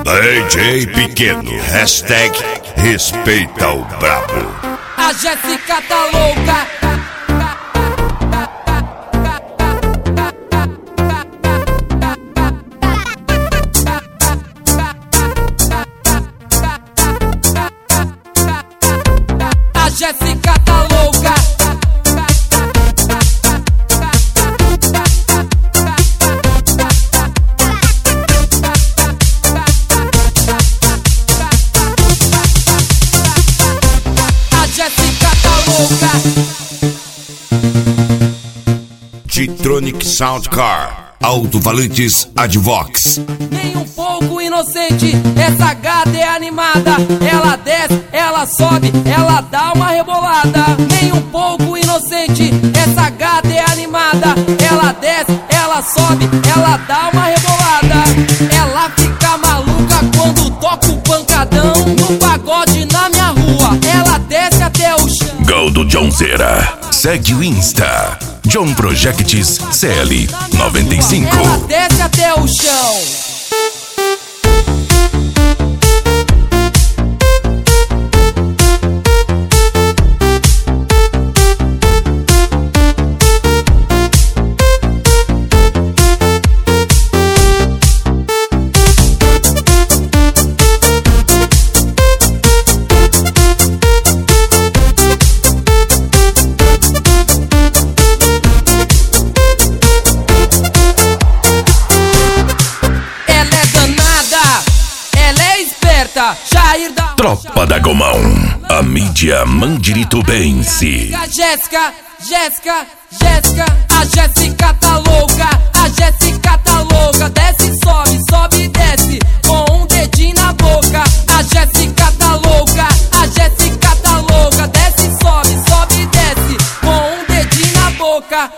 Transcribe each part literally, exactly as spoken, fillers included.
D J Pequeno, hashtag respeita o brabo. A Jéssica tá louca. A Jéssica tá louca. G-Tronic Sound Car, alto-falantes Advox. Nem um pouco inocente, essa gata é animada. Ela desce, ela sobe, ela dá uma rebolada. Nem um pouco inocente, essa gata é animada. Ela desce, ela sobe, ela dá uma rebolada. Ela fica maluca quando toca o pancadão. No pagode na minha rua, ela desce até o chão. Goldo Johnzera, segue o Insta John Projects C L noventa e cinco. Ela desce até o chão. Jair da Tropa da Gomão, a mídia Mandiritubense. Jéssica, Jéssica, Jéssica, a Jéssica tá louca. A Jéssica tá louca. Desce, sobe, sobe e desce com um dedinho na boca. A Jéssica tá louca. A Jéssica tá louca. Desce, sobe, sobe e desce com um dedinho na boca.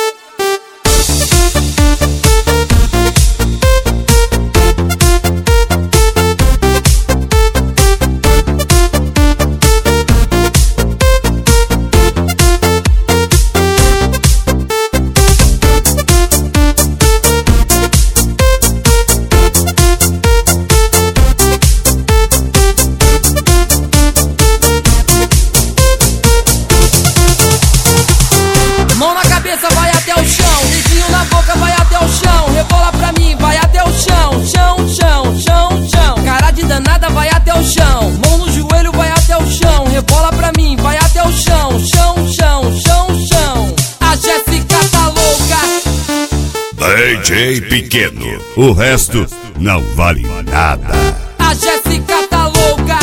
Vai até o chão, dedinho na boca, vai até o chão. Rebola pra mim, vai até o chão. Chão, chão, chão, chão. Cara de danada, vai até o chão. Mão no joelho, vai até o chão. Rebola pra mim, vai até o chão. Chão, chão, chão, chão. A Jéssica tá louca. D J Pequeno, o resto não vale nada. A Jéssica tá louca.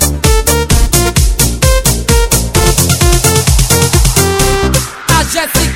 Jéssica